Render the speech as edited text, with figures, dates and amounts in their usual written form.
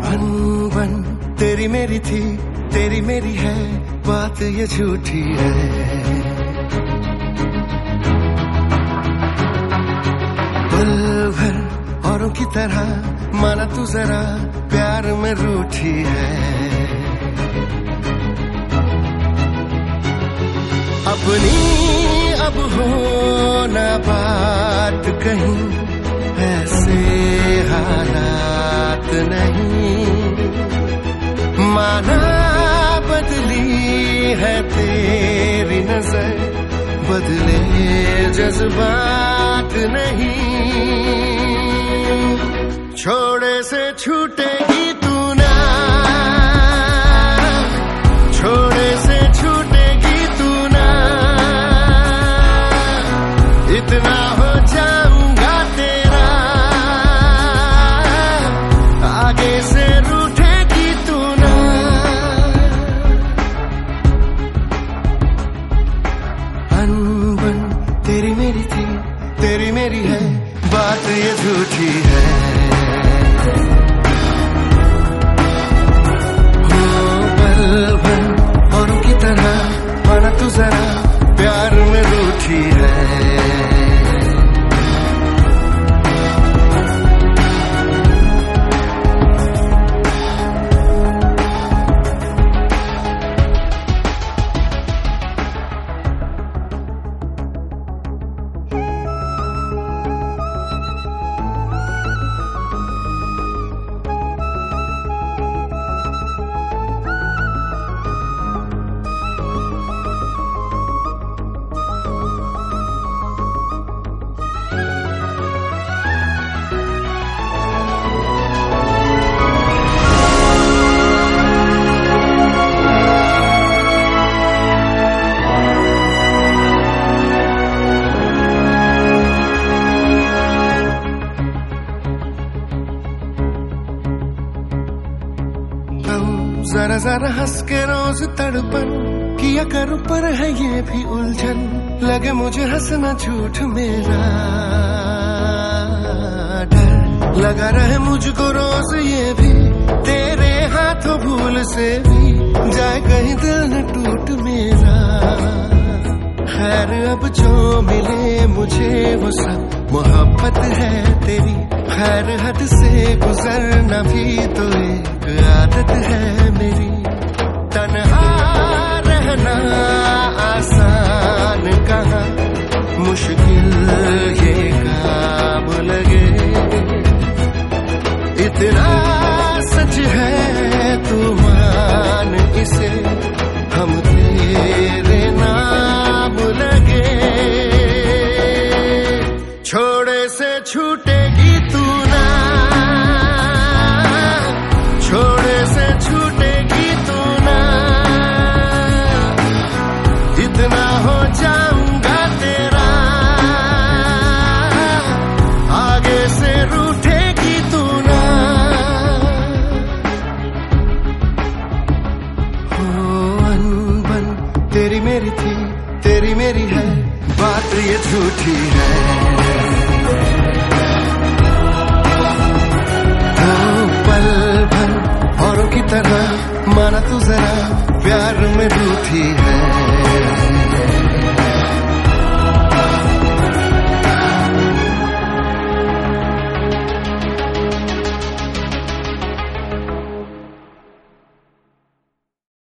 अनबन तेरी मेरी थी, तेरी मेरी है, बात ये झूठी है। पल भर औरों की तरह माना तू जरा प्यार में रूठी है। अपनी अब हो ना बात कहीं, ऐसे हालात नहीं। माना बदली है तेरी नजर, बदले जज्बात नहीं। छोड़े से छूटेगी तू ना, छोड़े से छूटेगी तू ना। इतना हो जाऊंगा तेरा, आगे से रूठेगी तू ना। अनबन तेरी मेरी थी, तेरी मेरी है, बात ये झूठी है। औरों की तरह माना तू जरा प्यार में रूठी है। जरा जरा हंस के रोज तड़पन किया करूं, पर है ये भी उलझन। लगे मुझे हंसना झूठ मेरा, डर लगा रहे मुझको रोज ये भी, तेरे हाथों भूल से भी जाए कहीं दिल न टूट मेरा। खैर अब जो मिले मुझे वो सब मोहब्बत है तेरी, खैर हद से गुजरना भी तो एक आदत है मेरी। तन्हा रहना आसान कहाँ, मुश्किल ये काम लगे। इतना सच है तू मान इसे, हम तेरे नाम लगे। छोड़े से छूटेगी तू ना, छोड़े से छूटेगी तू ना। इतना हो जाऊंगा तेरा, आगे से रूठेगी तू ना। हो अनबन तेरी मेरी थी, तेरी मेरी है, बात ये झूठी है। औरों की तरह माना तू जरा प्यार में रूठी है।